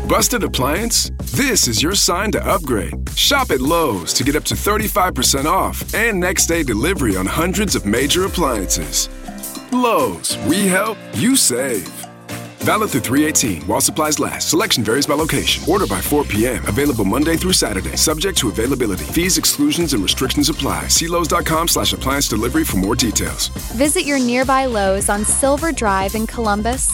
Busted appliance? This is your sign to upgrade. Shop at Lowe's to get up to 35% off and next day delivery on hundreds of major appliances. Lowe's, we help, you save. Valid through 3/18 while supplies last. Selection varies by location. Order by 4 p.m. Available Monday through Saturday. Subject to availability. Fees, exclusions, and restrictions apply. See Lowe's.com/appliance delivery for more details. Visit your nearby Lowe's on Silver Drive in Columbus.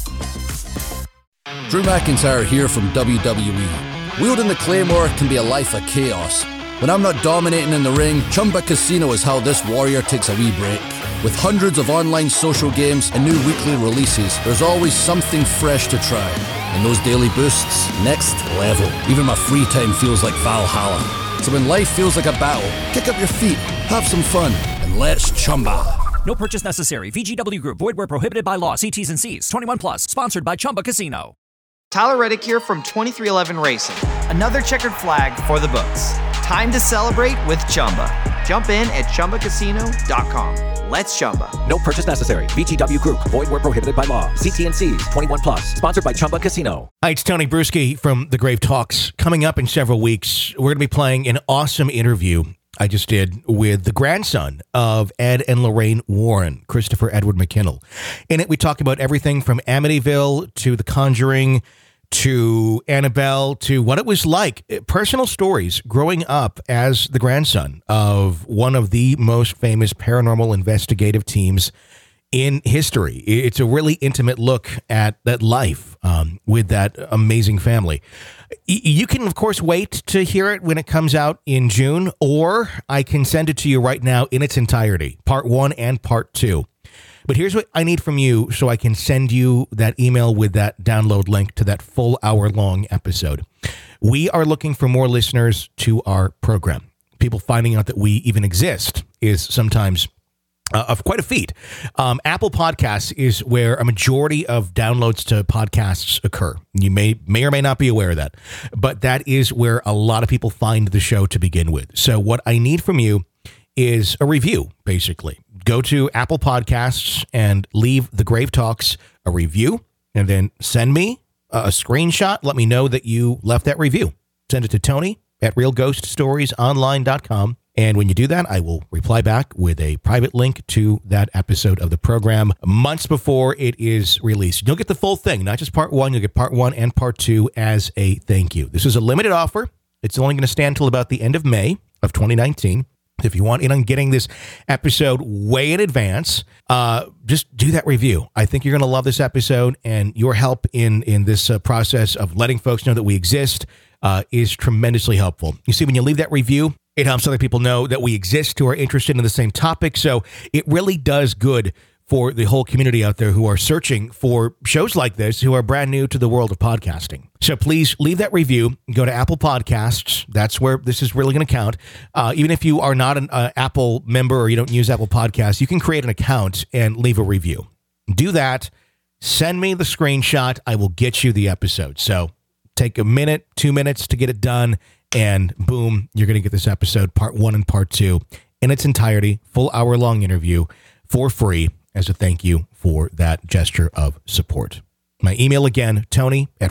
Drew McIntyre here from WWE. Wielding the Claymore can be a life of chaos. When I'm not dominating in the ring, Chumba Casino is how this warrior takes a wee break. With hundreds of online social games and new weekly releases, there's always something fresh to try. And those daily boosts, next level. Even my free time feels like Valhalla. So when life feels like a battle, kick up your feet, have some fun, and let's Chumba. No purchase necessary. VGW Group. Void where prohibited by law. See T's and C's. 21 plus. Sponsored by Chumba Casino. Tyler Reddick here from 2311 Racing. Another checkered flag for the books. Time to celebrate with Chumba. Jump in at ChumbaCasino.com. Let's Chumba. No purchase necessary. VGW Group. Void where prohibited by law. See T's and C's. 21 plus. Sponsored by Chumba Casino. Hi, it's Tony Bruschi from The Grave Talks. Coming up in several weeks, we're going to be playing an awesome interview I just did with the grandson of Ed and Lorraine Warren, Christopher Edward McKinnell. In it, we talk about everything from Amityville to The Conjuring to Annabelle to what it was like, personal stories growing up as the grandson of one of the most famous paranormal investigative teams in history. It's a really intimate look at that life with that amazing family. You can, of course, wait to hear it when it comes out in June, or I can send it to you right now in its entirety, part 1 and part 2. But here's what I need from you so I can send you that email with that download link to that full hour-long episode. We are looking for more listeners to our program. People finding out that we even exist is sometimes of quite a feat. Apple Podcasts is where a majority of downloads to podcasts occur. You may or may not be aware of that, but that is where a lot of people find the show to begin with. So what I need from you is a review, basically. Go to Apple Podcasts and leave The Grave Talks a review, and then send me a screenshot. Let me know that you left that review. Send it to Tony at realghoststoriesonline.com. And when you do that, I will reply back with a private link to that episode of the program months before it is released. You'll get the full thing, not just part 1. You'll get part 1 and part 2 as a thank you. This is a limited offer. It's only going to stand until about the end of May of 2019. If you want in on getting this episode way in advance, just do that review. I think you're going to love this episode, and your help in this process of letting folks know that we exist is tremendously helpful. You see, when you leave that review, it helps other people know that we exist who are interested in the same topic. So it really does good for the whole community out there who are searching for shows like this, who are brand new to the world of podcasting. So please leave that review. Go to Apple Podcasts. That's where this is really going to count. Even if you are not an Apple member or you don't use Apple Podcasts, you can create an account and leave a review. Do that. Send me the screenshot. I will get you the episode. So take a minute, 2 minutes to get it done. And boom, you're going to get this episode, part 1 and part 2, in its entirety, full hour-long interview for free as a thank you for that gesture of support. My email again, Tony at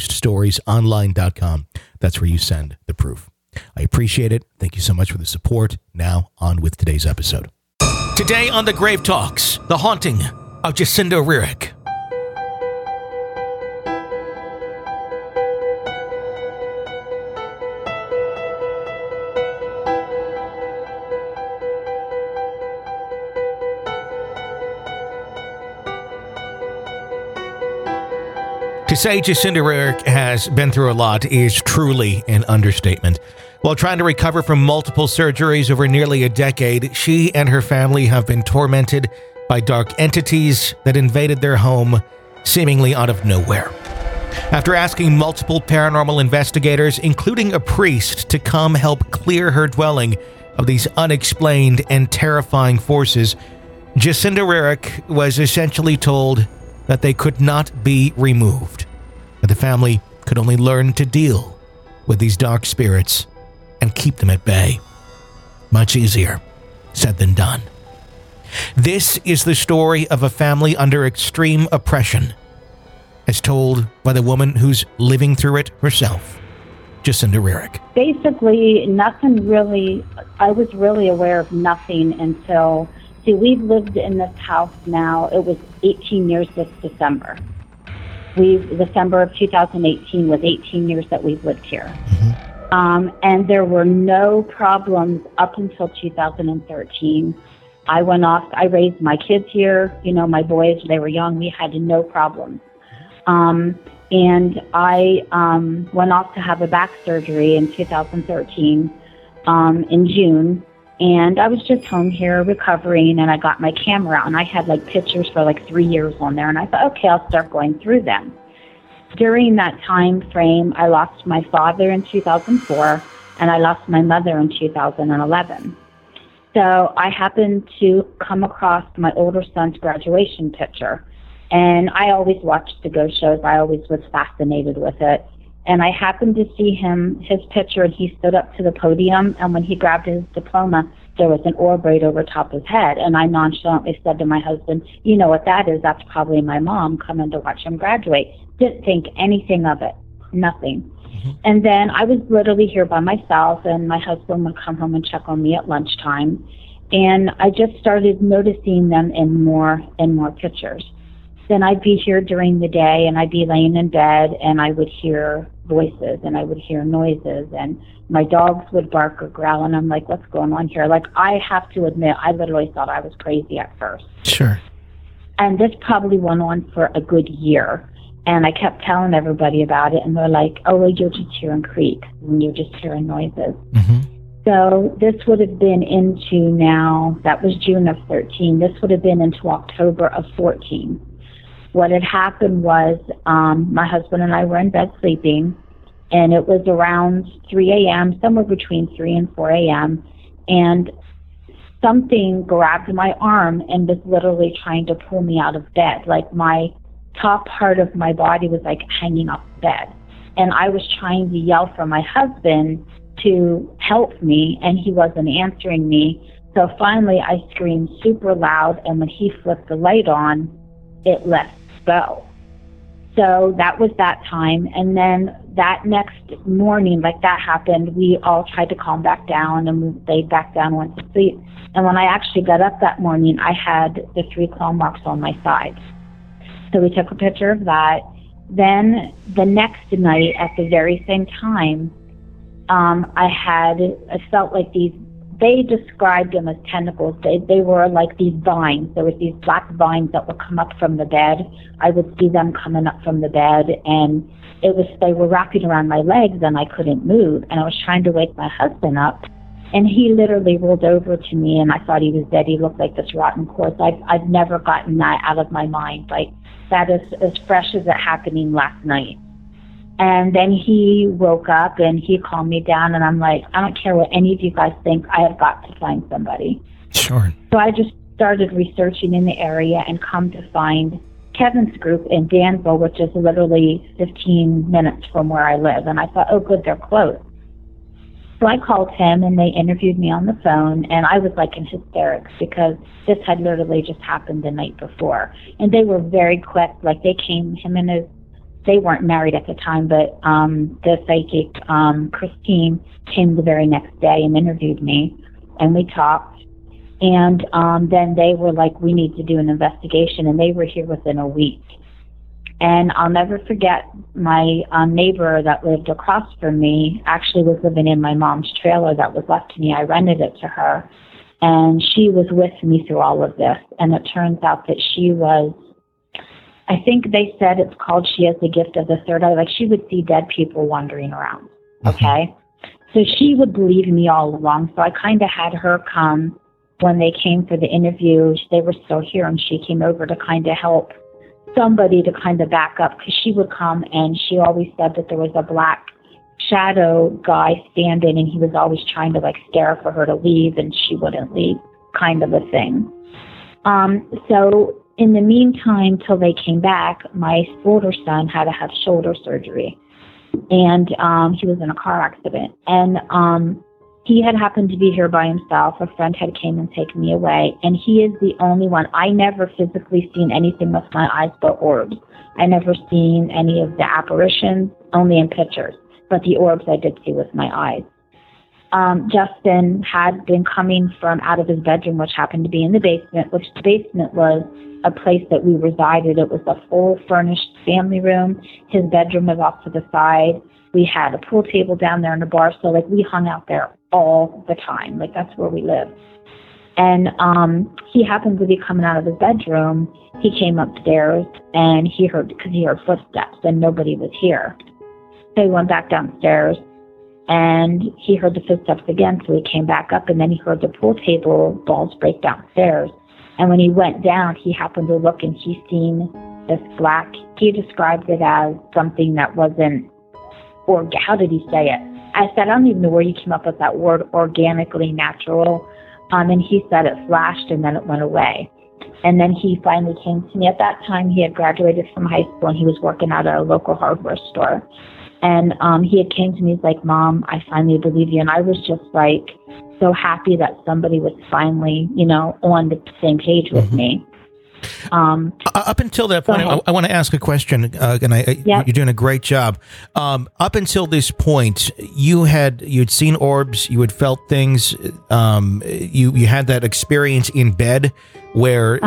realghoststoriesonline.com. That's where you send the proof. I appreciate it. Thank you so much for the support. Now, on with today's episode. Today on The Grave Talks, the haunting of Jacinda Rarick. To say Jacinda Rarick has been through a lot is truly an understatement. While trying to recover from multiple surgeries over nearly a decade, she and her family have been tormented by dark entities that invaded their home seemingly out of nowhere. After asking multiple paranormal investigators, including a priest, to come help clear her dwelling of these unexplained and terrifying forces, Jacinda Rarick was essentially told that they could not be removed, that the family could only learn to deal with these dark spirits and keep them at bay. Much easier said than done. This is the story of a family under extreme oppression, as told by the woman who's living through it herself, Jacinda Rarick. Basically, nothing really, I was really aware of nothing until, we've lived in this house now, it was 18 years this December. December of 2018 was 18 years that we've lived here. And there were no problems up until 2013. I went off, I raised my kids here, my boys, they were young, we had no problems. And I went off to have a back surgery in 2013 in June. And I was just home here recovering, and I got my camera out, and I had pictures for 3 years on there. And I thought, okay, I'll start going through them. During that time frame, I lost my father in 2004, and I lost my mother in 2011. So I happened to come across my older son's graduation picture. And I always watched the ghost shows. I always was fascinated with it. And I happened to see his picture, and he stood up to the podium, and when he grabbed his diploma, there was an orb right over top of his head. And I nonchalantly said to my husband, you know what that is? That's probably my mom coming to watch him graduate. Didn't think anything of it, nothing. And then I was literally here by myself, and my husband would come home and check on me at lunchtime. And I just started noticing them in more and more pictures. Then I'd be here during the day, and I'd be laying in bed, and I would hear voices, and I would hear noises, and my dogs would bark or growl, and I'm like, what's going on here? I have to admit, I literally thought I was crazy at first. Sure. And this probably went on for a good year, and I kept telling everybody about it, and they're like, oh, well, you're just hearing creaks, and you're just hearing noises. So this would have been into now, that was June of 13, this would have been into October of 14. What had happened was my husband and I were in bed sleeping, and it was around 3 a.m., somewhere between 3 and 4 a.m., and something grabbed my arm and was literally trying to pull me out of bed. My top part of my body was hanging off the bed. And I was trying to yell for my husband to help me, and he wasn't answering me. So finally I screamed super loud, and when he flipped the light on, it let go. So that was that time. And then that next morning, that happened, we all tried to calm back down, and we laid back down and went to sleep. And when I actually got up that morning, I had the 3 claw marks on my side. So we took a picture of that. Then the next night at the very same time, I felt like these, they described them as tentacles. They were like these vines. There was these black vines that would come up from the bed. I would see them coming up from the bed, and they were wrapping around my legs, and I couldn't move. And I was trying to wake my husband up, and he literally rolled over to me, and I thought he was dead. He looked like this rotten corpse. I've never gotten that out of my mind. That is as fresh as it happening last night. And then he woke up and he calmed me down, and I'm like, I don't care what any of you guys think, I have got to find somebody. Sure. So I just started researching in the area and come to find Kevin's group in Danville, which is literally 15 minutes from where I live. And I thought, oh, good, they're close. So I called him, and they interviewed me on the phone, and I was in hysterics because this had literally just happened the night before. And they were very quick. They came, they weren't married at the time, but the psychic, Christine, came the very next day and interviewed me, and we talked. And then they were like, we need to do an investigation, and they were here within a week. And I'll never forget, my neighbor that lived across from me actually was living in my mom's trailer that was left to me. I rented it to her, and she was with me through all of this. And it turns out that she was, I think they said it's called she has the gift of the third eye. She would see dead people wandering around, okay? So she would believe me all along. So I kind of had her come when they came for the interview. They were still here, and she came over to kind of help somebody to kind of back up, because she would come, and she always said that there was a black shadow guy standing, and he was always trying to stare for her to leave, and she wouldn't leave, kind of a thing. So in the meantime, till they came back, my older son had to have shoulder surgery, and he was in a car accident. And he had happened to be here by himself. A friend had came and taken me away, and he is the only one. I never physically seen anything with my eyes but orbs. I never seen any of the apparitions, only in pictures. But the orbs I did see with my eyes. Justin had been coming from out of his bedroom, which happened to be in the basement, which the basement was a place that we resided. It was a full furnished family room. His bedroom was off to the side. We had a pool table down there and a bar. So, like, we hung out there all the time. Like, that's where we lived. And he happened to be coming out of his bedroom. He came upstairs, and he heard footsteps, and nobody was here. So he went back downstairs, and he heard the footsteps again, so he came back up, and then he heard the pool table balls break downstairs. And when he went down, he happened to look, and he seen this black, he described it as something that wasn't, or how did he say it? I said, I don't even know where you came up with that word, organically natural. And he said it flashed, and then it went away. And then he finally came to me. At that time, he had graduated from high school, and he was working at a local hardware store. And he had came to me, he's like, Mom, I finally believe you. And I was just like so happy that somebody was finally, on the same page with me. Up until that point, I want to ask a question, and you're doing a great job. Up until this point, you'd seen orbs, you had felt things, you had that experience in bed where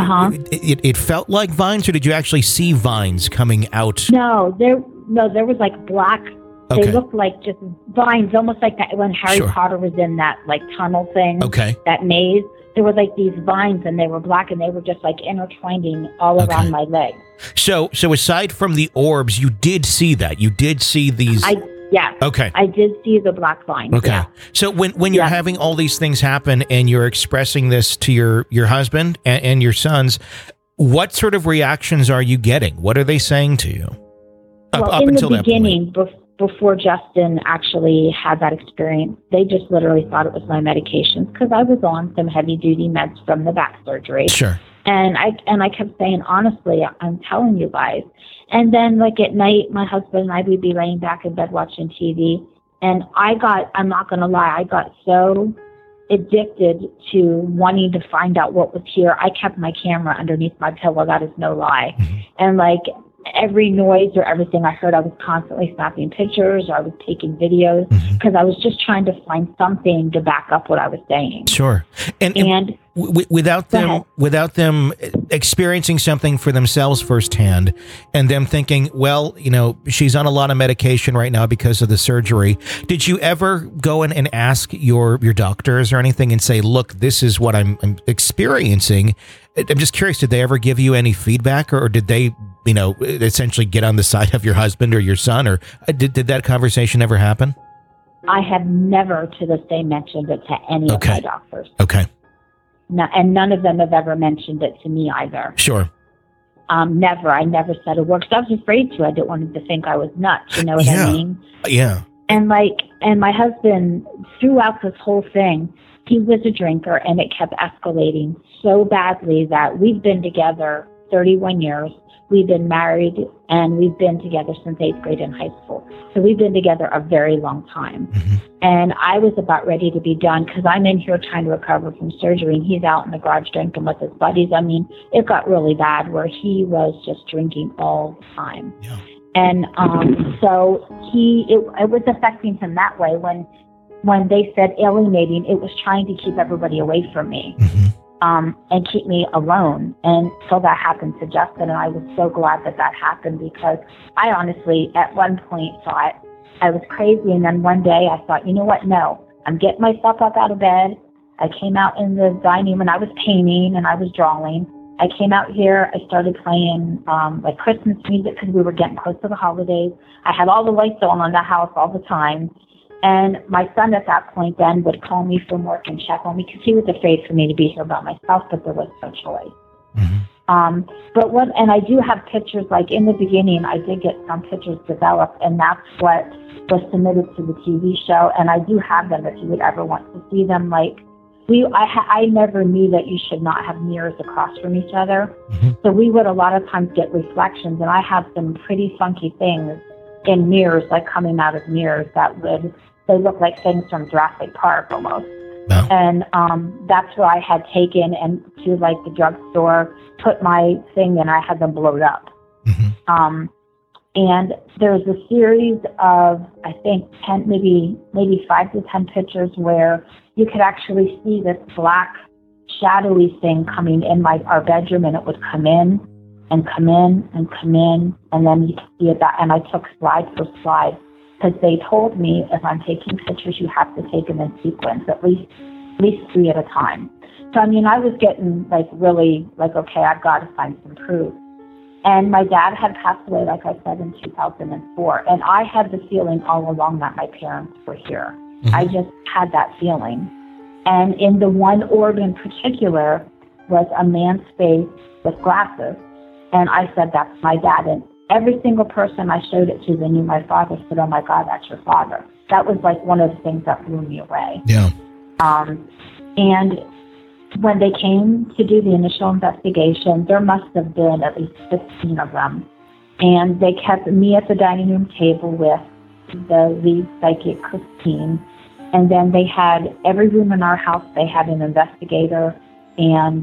it felt like vines, or did you actually see vines coming out? No, there was like black. Okay. They looked like just vines, almost like that when Harry Potter was in that like tunnel thing, that maze. There were like these vines, and they were black, and they were just like intertwining all around my legs. So aside from the orbs, you did see that. You did see these. Yeah. Okay. I did see the black vines. Okay. Yeah. So when you're having all these things happen, and you're expressing this to your husband and your sons, what sort of reactions are you getting? What are they saying to you? Up in until the that beginning, point? Before Justin actually had that experience, they just literally thought it was my medications, because I was on some heavy duty meds from the back surgery. Sure. And I kept saying, honestly, I'm telling you guys. And then like at night, my husband and I would be laying back in bed watching TV, and I'm not going to lie, I got so addicted to wanting to find out what was here. I kept my camera underneath my pillow. That is no lie. And like every noise or everything I heard, I was constantly snapping pictures, or I was taking videos, because I was just trying to find something to back up what I was saying. Sure. And without them experiencing something for themselves firsthand, and them thinking, well, she's on a lot of medication right now because of the surgery. Did you ever go in and ask your doctors or anything and say, look, this is what I'm experiencing? I'm just curious, did they ever give you any feedback, or did they, essentially get on the side of your husband or your son, or did that conversation ever happen? I have never to this day mentioned it to any of my doctors. Okay. No, and none of them have ever mentioned it to me either. Sure. Never. I never said a word, because I was afraid to. I didn't want them to think I was nuts. You know what I mean? Yeah. And my husband, throughout this whole thing, he was a drinker, and it kept escalating so badly that we've been together 31 years. We've been married, and we've been together since 8th grade in high school. So we've been together a very long time. And I was about ready to be done, because I'm in here trying to recover from surgery, and he's out in the garage drinking with his buddies. I mean, it got really bad where he was just drinking all the time. Yeah. And so it was affecting him that way. When they said alienating, it was trying to keep everybody away from me. And keep me alone. And so that happened to Justin, and I was so glad that happened, because I honestly at one point thought I was crazy, and then one day I thought, you know what, no, I'm getting myself up out of bed. I came out in the dining room, and I was painting and I was drawing. I came out here, I started playing like Christmas music, because we were getting close to the holidays. I had all the lights on in the house all the time. And my son at that point then would call me from work and check on me, because he was afraid for me to be here by myself, but there was no choice. And I do have pictures, like in the beginning, I did get some pictures developed, and that's what was submitted to the TV show. And I do have them if you would ever want to see them. Like I never knew that you should not have mirrors across from each other. So we would a lot of times get reflections, and I have some pretty funky things in mirrors, like coming out of mirrors, that would they look like things from Jurassic Park almost. Wow. And that's where I had taken and to like the drugstore, put my thing in. I had them blowed up. Mm-hmm. And there's a series of, I think, 10, maybe 5 to 10 pictures where you could actually see this black, shadowy thing coming in our bedroom, and it would come in and come in and come in, and then you could see it. And I took slide for slide because they told me if I'm taking pictures, you have to take them in sequence, at least 3 at a time. So, I mean, I was getting really okay, I've got to find some proof. And my dad had passed away, like I said, in 2004. And I had the feeling all along that my parents were here. Mm-hmm. I just had that feeling. And in the one orb in particular was a man's face with glasses. And I said, that's my dad. And every single person I showed it to, they knew my father, said, oh my God, that's your father. That was like one of the things that blew me away. Yeah. And when they came to do the initial investigation, there must have been at least 15 of them. And they kept me at the dining room table with the lead psychic, Christine. And then they had every room in our house, they had an investigator and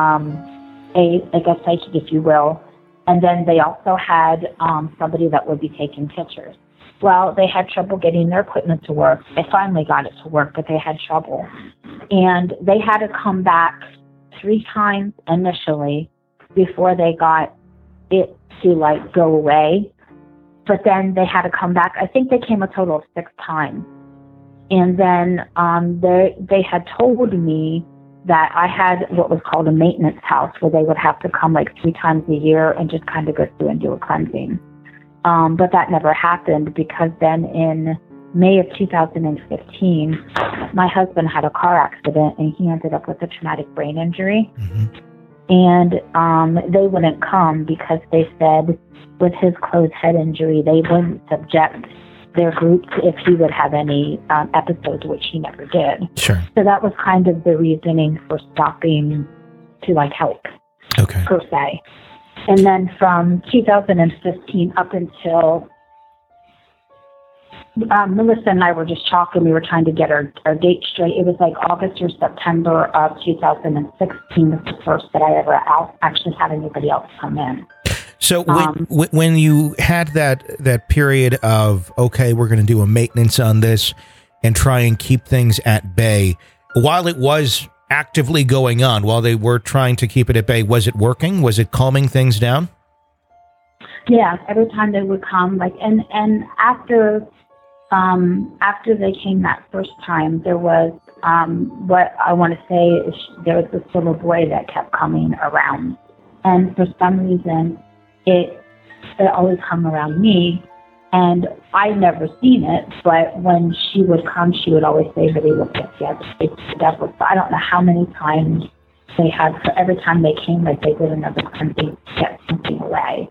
a psychic, if you will. And then they also had somebody that would be taking pictures. Well, they had trouble getting their equipment to work. They finally got it to work, but they had trouble. And they had to come back 3 times initially before they got it to go away. But then they had to come back. I think they came a total of 6 times. And then they had told me that I had what was called a maintenance house where they would have to come 3 times a year and just kind of go through and do a cleansing. But that never happened because then in May of 2015, my husband had a car accident and he ended up with a traumatic brain injury. Mm-hmm. And they wouldn't come because they said with his closed head injury, they wouldn't subject their group if he would have any episodes, which he never did. Sure. So that was kind of the reasoning for stopping to help, okay, per se. And then from 2015 up until Melissa and I were just talking, we were trying to get our date straight. It was August or September of 2016 was the first that I ever actually had anybody else come in. So when you had that period of, okay, we're going to do a maintenance on this and try and keep things at bay, while it was actively going on, while they were trying to keep it at bay, was it working? Was it calming things down? Yeah, every time they would come, and after they came that first time, there was what I want to say is there was this little boy that kept coming around, and for some reason it always hung around me, and I never seen it, but when she would come, she would always say that he looked like he had the devil. So I don't know how many times they had, for every time they came, they did another cleansing to get something away.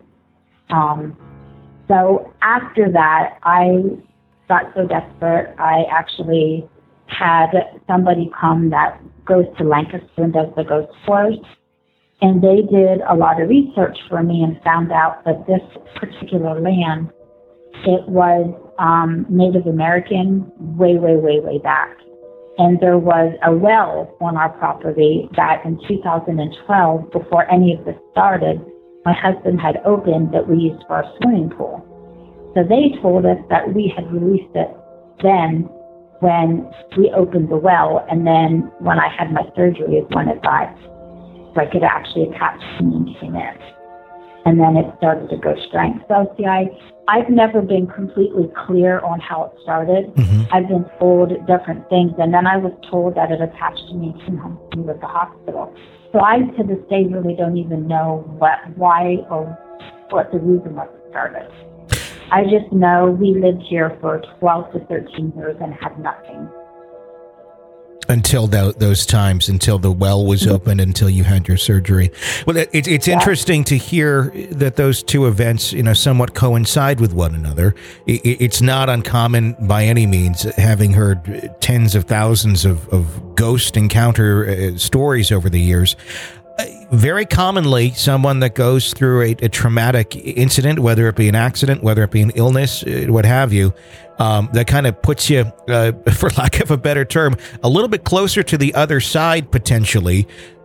So after that, I got so desperate, I actually had somebody come that goes to Lancaster and does the ghost tours. And they did a lot of research for me and found out that this particular land, it was Native American way, way, way, way back. And there was a well on our property that in 2012, before any of this started, my husband had opened that we used for our swimming pool. So they told us that we had released it then when we opened the well, and then when I had my surgery is when it got, like it actually attached to me and came in. And then it started to go strength. So see, I've never been completely clear on how it started. Mm-hmm. I've been told different things, and then I was told that it attached to me and came home to me at the hospital. So I, to this day, really don't even know why or what the reason was it started. I just know we lived here for 12 to 13 years and had nothing. Until those times, until the well was opened, until you had your surgery. Well, it's interesting to hear that those two events, somewhat coincide with one another. It's not uncommon by any means, having heard tens of thousands of ghost encounter stories over the years. very commonly someone that goes through a traumatic incident, whether it be an accident, whether it be an illness, what have you, that kind of puts you, for lack of a better term, a little bit closer to the other side potentially.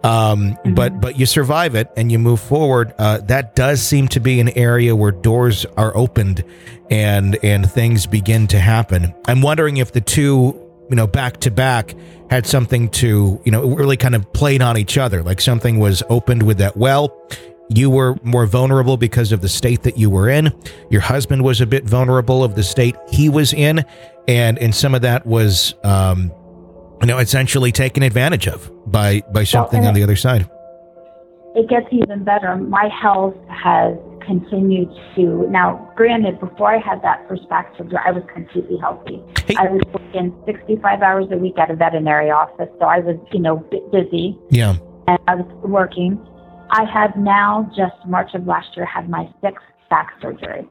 But you survive it and you move forward. That does seem to be an area where doors are opened and things begin to happen. I'm wondering if the two, back to back had something to, really kind of played on each other, like something was opened with that well. You were more vulnerable because of the state that you were in. Your husband was a bit vulnerable of the state he was in. And some of that was, essentially taken advantage of by something on the other side. It gets even better. My health has continued to, now granted, before I had that first back surgery, I was completely healthy. Hey. I was working 65 hours a week at a veterinary office, so I was, busy. Yeah. And I was working. I have now, just March of last year, had my 6th back surgery.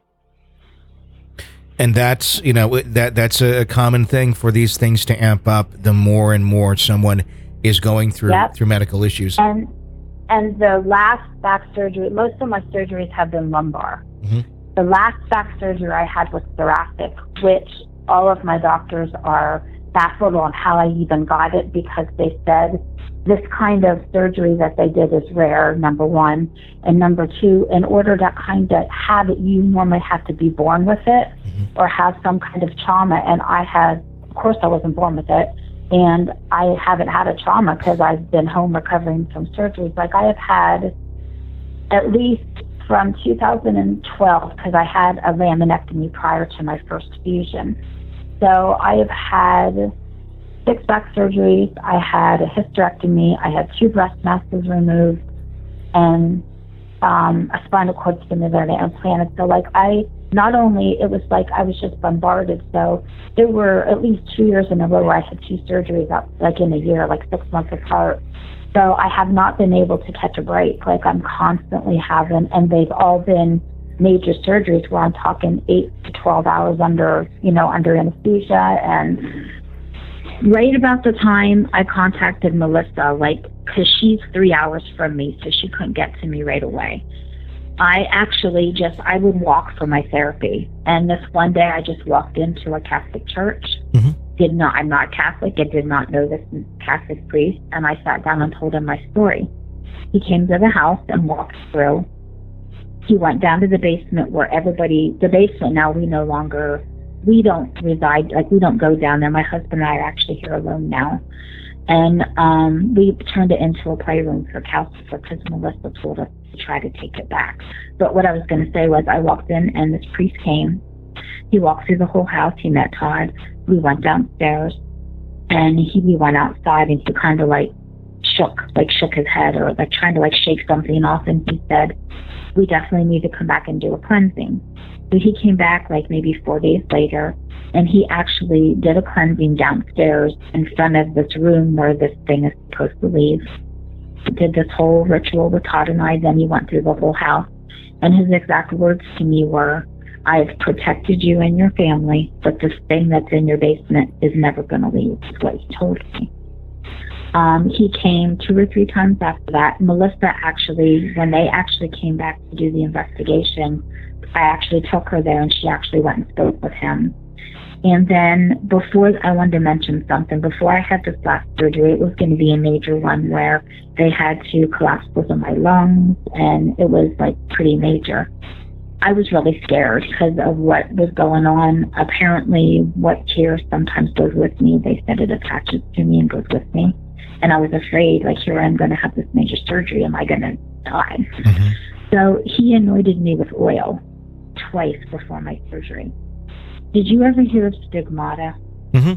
And that's, that's a common thing for these things to amp up the more and more someone is going through medical issues. And the last back surgery, most of my surgeries have been lumbar. Mm-hmm. The last back surgery I had was thoracic, which all of my doctors are baffled on how I even got it, because they said this kind of surgery that they did is rare, number one. And number two, in order to kind of have it, you normally have to be born with it or have some kind of trauma. And of course I wasn't born with it. And I haven't had a trauma because I've been home recovering from surgeries. Like I have had at least from 2012, because I had a laminectomy prior to my first fusion. So I have had 6 back surgeries. I had a hysterectomy. I had 2 breast masses removed and a spinal cord stimulator implanted. So it was like I was just bombarded. So there were at least 2 years in a row where I had 2 surgeries up, in a year, 6 months apart. So I have not been able to catch a break. I'm constantly having, and they've all been major surgeries where I'm talking 8 to 12 hours under anesthesia. And right about the time I contacted Melissa, because she's 3 hours from me, so she couldn't get to me right away. I actually I would walk for my therapy. And this one day I just walked into a Catholic church. Mm-hmm. I'm not Catholic. I did not know this Catholic priest. And I sat down and told him my story. He came to the house and walked through. He went down to the basement where the basement now we don't reside, we don't go down there. My husband and I are actually here alone now. And we turned it into a playroom for counselors because Melissa told us to try to take it back. But what I was going to say was I walked in and this priest came. He walked through the whole house. He met Todd. We went downstairs and we went outside and he kind of shook his head or trying to shake something off. And he said, we definitely need to come back and do a cleansing. So he came back maybe 4 days later, and he actually did a cleansing downstairs in front of this room where this thing is supposed to leave. He did this whole ritual with Todd and I, then he went through the whole house. And his exact words to me were, I've protected you and your family, but this thing that's in your basement is never going to leave, is what he told me. He came 2 or 3 times after that. Melissa when they actually came back to do the investigation, I actually took her there and she actually went and spoke with him. And then I wanted to mention something. Before I had this last surgery, it was going to be a major one where they had to collapse both of my lungs, and it was pretty major. I was really scared because of what was going on. Apparently, what care sometimes goes with me, they said it attaches to me and goes with me. And I was afraid, here I'm going to have this major surgery. Am I going to die? Mm-hmm. So he anointed me with oil twice before my surgery. Did you ever hear of stigmata? Mm-hmm.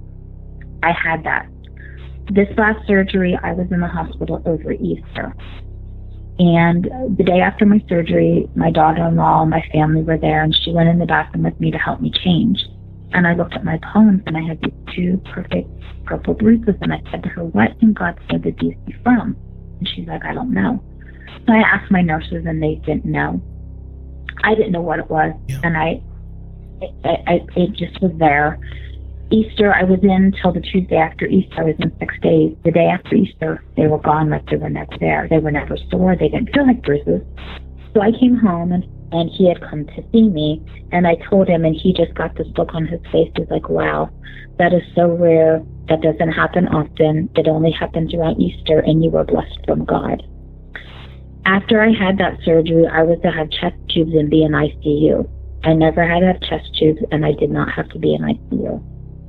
I had that. This last surgery, I was in the hospital over Easter. And the day after my surgery, my daughter-in-law and my family were there, and she went in the bathroom with me to help me change. And I looked at my palms, and I had these 2 perfect purple bruises, and I said to her, what in God's name did these be from? And she's like, I don't know. So I asked my nurses, and they didn't know. I didn't know what it was, and it just was there. Easter, I was in till the Tuesday after Easter. I was in 6 days. The day after Easter, they were gone like they were never there. They were never sore. They didn't feel like bruises. So I came home, and he had come to see me, and I told him, and he just got this look on his face. He's like, wow, that is so rare. That doesn't happen often. It only happens around Easter, and you were blessed from God. After I had that surgery, I was to have chest tubes and be in ICU. I never had to have chest tubes, and I did not have to be in ICU.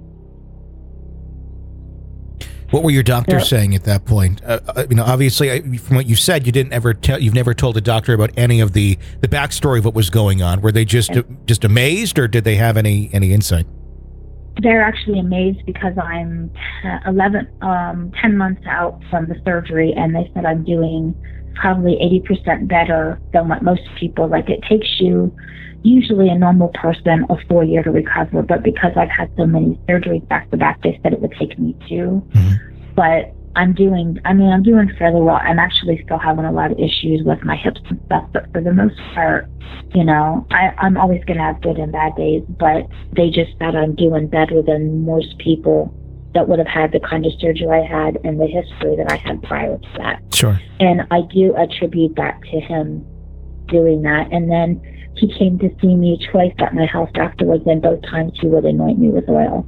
What were your doctors saying at that point? Obviously, from what you said, you've never told a doctor about any of the backstory of what was going on. Were they just amazed, or did they have any insight? They're actually amazed because I'm 10 months out from the surgery, and they said I'm doing probably 80% better than what most people. Like, it takes you, usually a normal person, a full year to recover, but because I've had so many surgeries back to back, they said it would take me 2. Mm-hmm. But I'm doing fairly well. I'm actually still having a lot of issues with my hips and stuff, but for the most part, I'm always going to have good and bad days, but they just said I'm doing better than most people that would have had the kind of surgery I had and the history that I had prior to that. Sure. And I do attribute that to him doing that. And then he came to see me twice at my house afterwards, and both times he would anoint me with oil.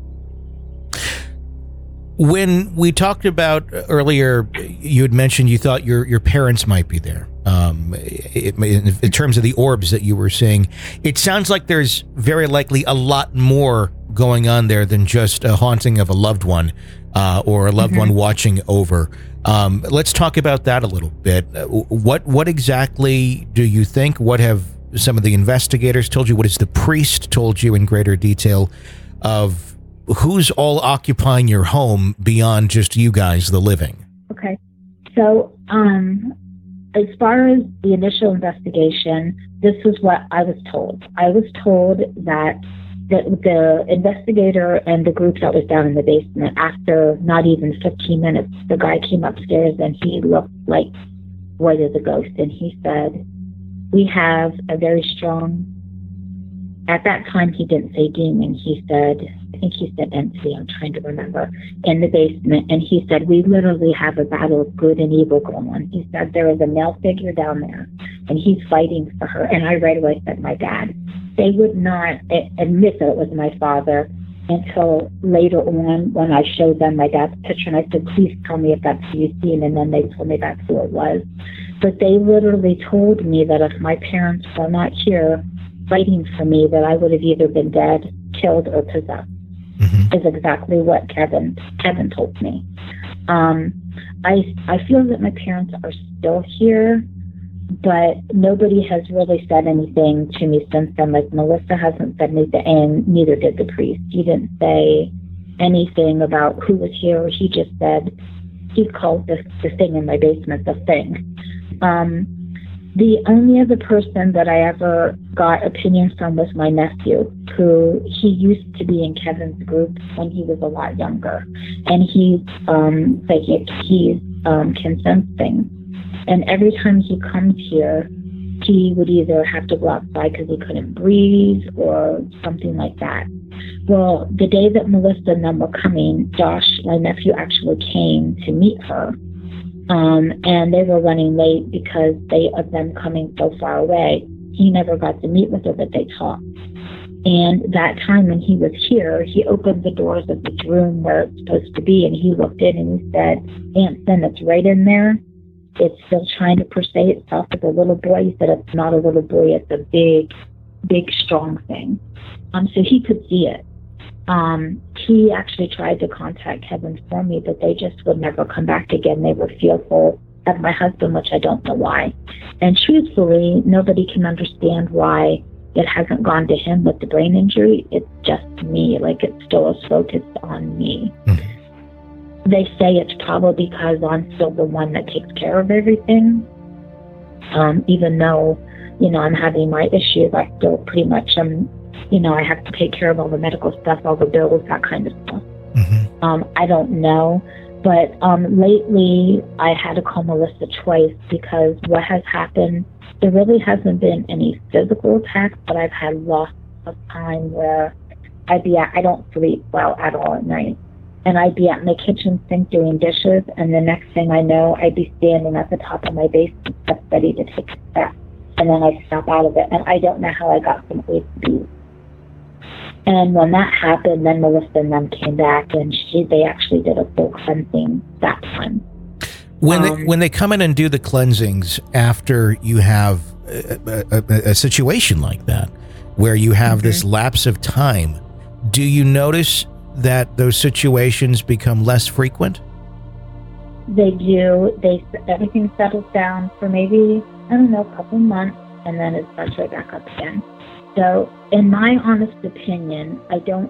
When we talked about earlier, you had mentioned you thought your parents might be there. In terms of the orbs that you were seeing, it sounds like there's very likely a lot more going on there than just a haunting of a loved one or a loved one watching over. Let's talk about that a little bit. What exactly do you think? What have some of the investigators told you? What has the priest told you in greater detail of who's all occupying your home beyond just you guys, the living? Okay. So, as far as the initial investigation, this is what I was told. I was told that the investigator and the group that was down in the basement, after not even 15 minutes, the guy came upstairs and he looked like white as a ghost. And he said, we have a very strong, at that time he didn't say demon, he said, I think he said entity, I'm trying to remember, in the basement. And he said, we literally have a battle of good and evil going on. He said, there is a male figure down there and he's fighting for her. And I right away said, my dad. They would not admit that it was my father until later on when I showed them my dad's picture. And I said, please tell me if that's who you've seen. And then they told me that's who it was. But they literally told me that if my parents were not here fighting for me, that I would have either been dead, killed, or possessed. Is exactly what Kevin told me. I feel that my parents are still here, but nobody has really said anything to me since then. Like, Melissa hasn't said anything, and neither did the priest. He didn't say anything about who was here. He just said he called the thing in my basement the thing. The only other person that I ever got opinions from was my nephew, who he used to be in Kevin's group when he was a lot younger. And he's psychic, can sense things. And every time he comes here, he would either have to go outside because he couldn't breathe or something like that. Well, the day that Melissa and them were coming, Josh, my nephew, actually came to meet her. And they were running late because of them coming so far away. He never got to meet with her, but they talked. And that time when he was here, he opened the doors of this room where it's supposed to be, and he looked in and he said, Anson, it's right in there. It's still trying to portray itself as a little boy. He said, it's not a little boy, it's a big, big, strong thing. So he could see it. He actually tried to contact Kevin for me, but they just would never come back again. They were fearful of my husband, which I don't know why. And truthfully, nobody can understand why it hasn't gone to him with the brain injury. It's just me. Like, it still is focused on me. Mm-hmm. They say it's probably because I'm still the one that takes care of everything. Even though, I'm having my issues, I still pretty much I have to take care of all the medical stuff, all the bills, that kind of stuff. Mm-hmm. I don't know. But lately, I had to call Melissa twice because what has happened, there really hasn't been any physical attacks, but I've had lots of time where I don't sleep well at all at night. And I'd be at my kitchen sink doing dishes, and the next thing I know, I'd be standing at the top of my basement steps ready to take a step. And then I'd step out of it, and I don't know how I got from A to B. And when that happened, then Melissa and them came back, and they actually did a full cleansing that time. When they come in and do the cleansings after you have a situation like that, where you have this lapse of time, do you notice that those situations become less frequent? They do. Everything settles down for maybe, I don't know, a couple months, and then it starts right back up again. So, in my honest opinion, I don't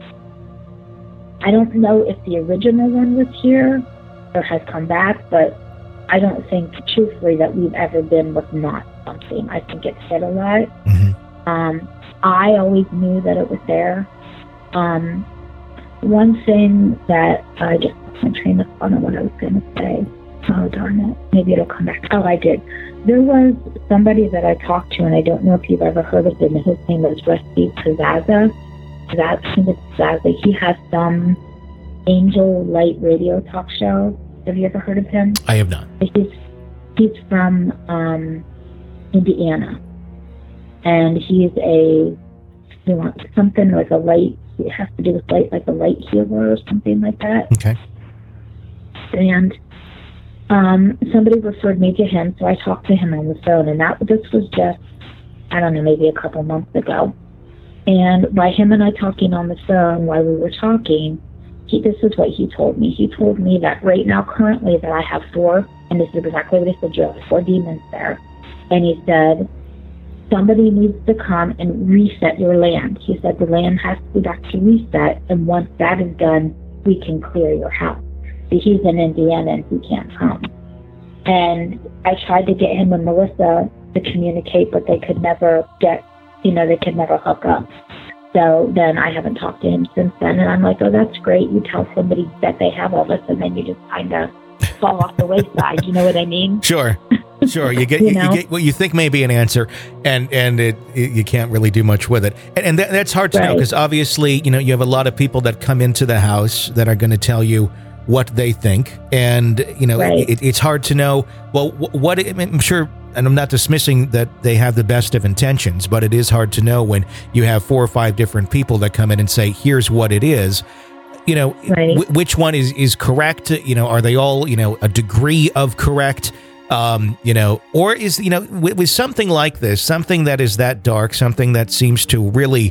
know if the original one was here or has come back, but I don't think, truthfully, that we've ever been with not something. I think it's hit a lot. I always knew that it was there. One thing that I just lost my train of thought on what I was going to say. Oh, darn it. Maybe it'll come back. Oh, I did. There was somebody that I talked to, and I don't know if you've ever heard of him. His name is Rusty Piazza. I think it's Piazza. He has some Angel Light radio talk show. Have you ever heard of him? I have not. He's from Indiana. And he's something like a light. It has to do with light, like a light healer or something like that. Okay. And somebody referred me to him, so I talked to him on the phone, and this was just, I don't know, maybe a couple months ago. And by him and I talking on the phone while we were talking, this is what he told me. He told me that right now, currently, that I have 4, and this is exactly what he said, you have 4 demons there. And he said, somebody needs to come and reset your land. He said the land has to be back to reset, and once that is done, we can clear your house. But he's in Indiana and he can't come. And I tried to get him and Melissa to communicate, but they could never hook up. So then I haven't talked to him since then, and I'm like, oh, that's great. You tell somebody that they have all this, and then you just kind of fall off the wayside. You know what I mean? Sure. You get you get what you think may be an answer, and you can't really do much with it. And that's hard to know, because obviously, you have a lot of people that come into the house that are going to tell you what they think, and it's hard to know. Well, what I'm sure, and I'm not dismissing that they have the best of intentions, but it is hard to know when you have 4 or 5 different people that come in and say, "Here's what it is." Which one is correct? Are they all a degree of correct? Or is, with something like this, something that is that dark, something that seems to really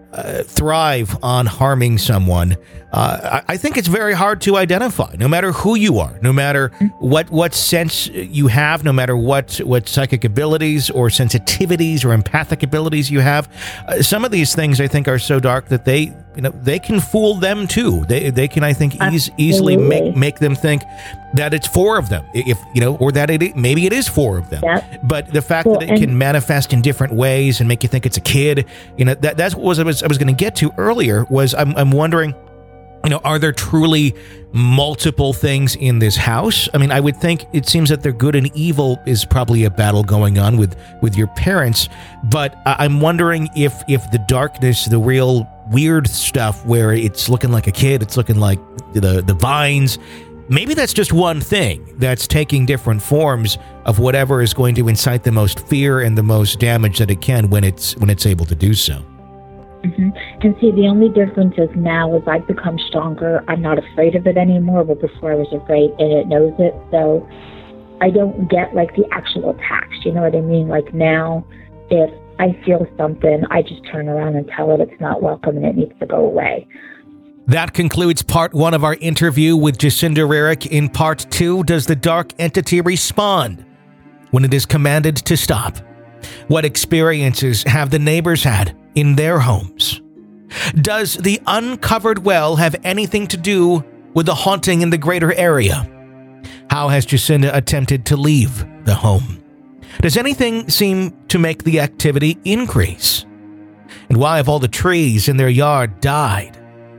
thrive on harming someone, I think it's very hard to identify, no matter who you are, no matter what sense you have, no matter what psychic abilities or sensitivities or empathic abilities you have. Some of these things, I think, are so dark that they can fool them too. They can, I think, easily make them think that it's 4 of them, or that maybe it is 4 of them. Yep. But the fact that it can manifest in different ways and make you think it's a kid, that's what I was going to get to earlier. Was I'm wondering, are there truly multiple things in this house? I mean, I would think it seems that their good and evil is probably a battle going on with your parents, but I'm wondering if the darkness, the real weird stuff where it's looking like a kid, it's looking like the vines, maybe that's just one thing that's taking different forms of whatever is going to incite the most fear and the most damage that it can when it's able to do so. Mm-hmm. And see, the only difference is now is I've become stronger. I'm not afraid of it anymore, but before I was afraid, and it knows it. So I don't get like the actual attacks. You know what I mean? Like now, if I feel something, I just turn around and tell it it's not welcome and it needs to go away. That concludes part 1 of our interview with Jacinda Rarick. In part 2, does the dark entity respond when it is commanded to stop? What experiences have the neighbors had in their homes? Does the uncovered well have anything to do with the haunting in the greater area? How has Jacinda attempted to leave the home? Does anything seem to make the activity increase? And why have all the trees in their yard died?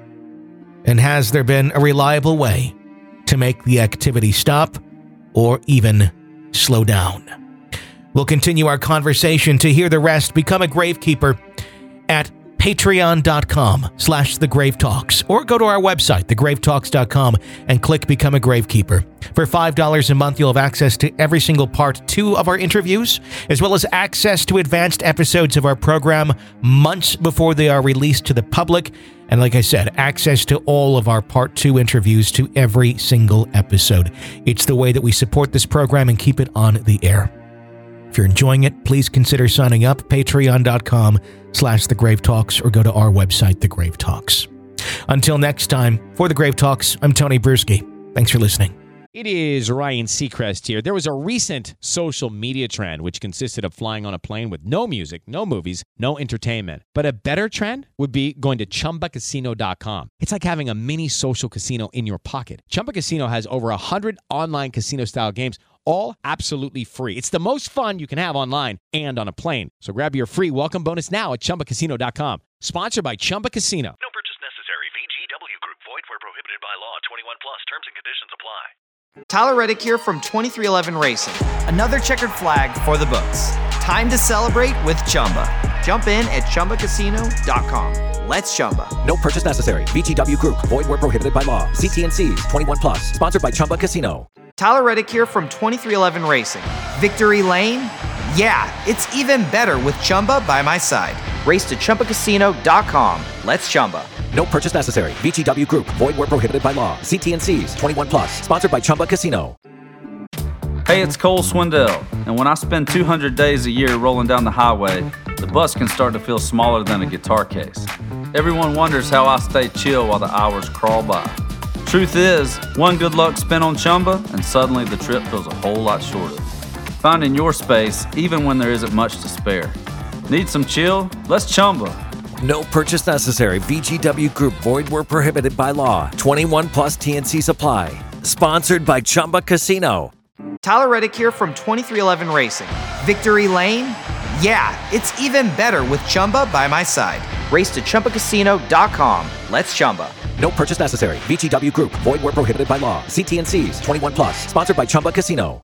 And has there been a reliable way to make the activity stop or even slow down? We'll continue our conversation. To hear the rest, become a gravekeeper at patreon.com/thegravetalks, or go to our website, thegravetalks.com, and click Become a Gravekeeper. For $5 a month, you'll have access to every single part 2 of our interviews, as well as access to advanced episodes of our program months before they are released to the public. And like I said, access to all of our part 2 interviews to every single episode. It's the way that we support this program and keep it on the air. If you're enjoying it, please consider signing up, patreon.com/thegravetalks, or go to our website, The Grave Talks. Until next time, for The Grave Talks, I'm Tony Bruschi. Thanks for listening. It is Ryan Seacrest here. There was a recent social media trend which consisted of flying on a plane with no music, no movies, no entertainment. But a better trend would be going to ChumbaCasino.com. It's like having a mini social casino in your pocket. Chumba Casino has over 100 online casino-style games, all absolutely free. It's the most fun you can have online and on a plane. So grab your free welcome bonus now at ChumbaCasino.com. Sponsored by Chumba Casino. No purchase necessary. VGW Group. Void where prohibited by law. 21 plus. Terms and conditions apply. Tyler Reddick here from 23XI Racing. Another checkered flag for the books. Time to celebrate with Chumba. Jump in at ChumbaCasino.com. Let's Chumba. No purchase necessary. VGW Group. Void where prohibited by law. See T&Cs. 21 plus. Sponsored by Chumba Casino. Tyler Reddick here from 23XI Racing. Victory Lane? Yeah, it's even better with Chumba by my side. Race to ChumbaCasino.com. Let's Chumba. No purchase necessary. VGW Group. Void where prohibited by law. See T&Cs. 21 plus. Sponsored by Chumba Casino. Hey, it's Cole Swindell, and when I spend 200 days a year rolling down the highway, the bus can start to feel smaller than a guitar case. Everyone wonders how I stay chill while the hours crawl by. Truth is, one good luck spin on Chumba, and suddenly the trip feels a whole lot shorter. Finding your space, even when there isn't much to spare. Need some chill? Let's Chumba. No purchase necessary. VGW Group. Void where prohibited by law. 21 plus T&Cs apply. Sponsored by Chumba Casino. Tyler Reddick here from 23XI Racing. Victory Lane? Yeah, it's even better with Chumba by my side. Race to ChumbaCasino.com. Let's Chumba. No purchase necessary. VGW Group. Void where prohibited by law. See T&Cs. 21 plus. Sponsored by Chumba Casino.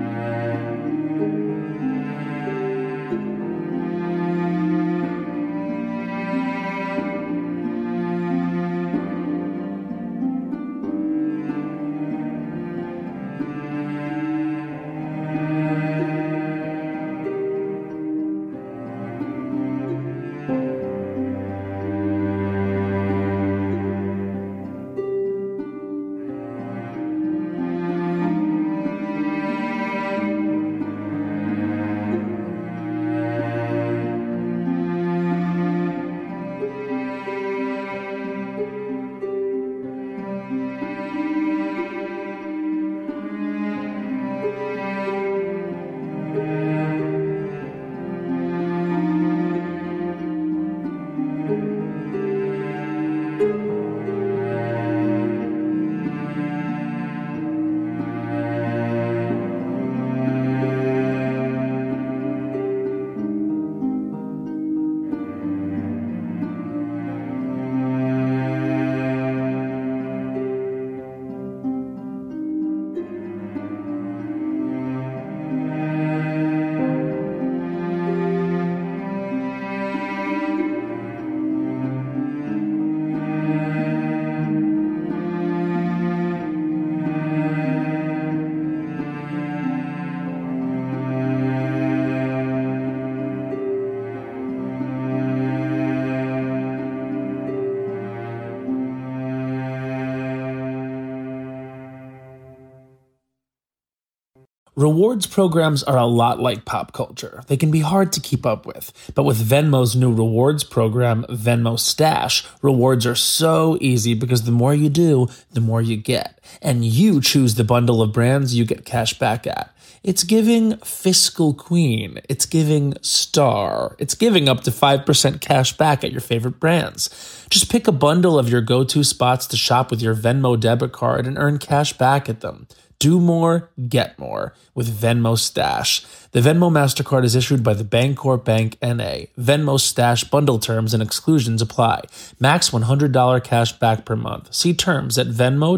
Rewards programs are a lot like pop culture. They can be hard to keep up with. But with Venmo's new rewards program, Venmo Stash, rewards are so easy because the more you do, the more you get. And you choose the bundle of brands you get cash back at. It's giving Fiscal Queen. It's giving Star. It's giving up to 5% cash back at your favorite brands. Just pick a bundle of your go-to spots to shop with your Venmo debit card and earn cash back at them. Do more, get more with Venmo Stash. The Venmo MasterCard is issued by the Bancorp Bank N.A. Venmo Stash bundle terms and exclusions apply. Max $100 cash back per month. See terms at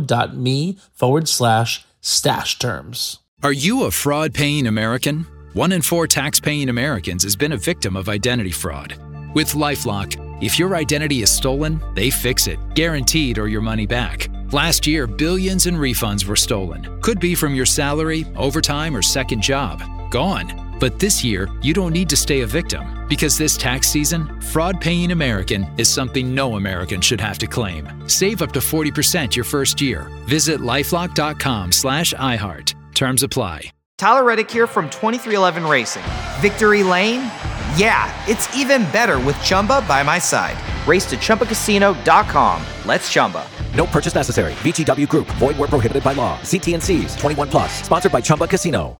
venmo.me/stash terms. Are you a fraud-paying American? 1 in 4 tax-paying Americans has been a victim of identity fraud. With LifeLock, If your identity is stolen, they fix it, guaranteed or your money back. Last year, billions in refunds were stolen. Could be from your salary, overtime, or second job. Gone. But this year, you don't need to stay a victim, because this tax season, fraud-paying American is something no American should have to claim. Save up to 40% your first year. Visit LifeLock.com/iHeart. Terms apply. Tyler Reddick here from 2311 Racing. Victory Lane? Yeah, it's even better with Chumba by my side. Race to ChumbaCasino.com. Let's Chumba. No purchase necessary. VGW Group. Void where prohibited by law. See T&Cs. 21 plus. Sponsored by Chumba Casino.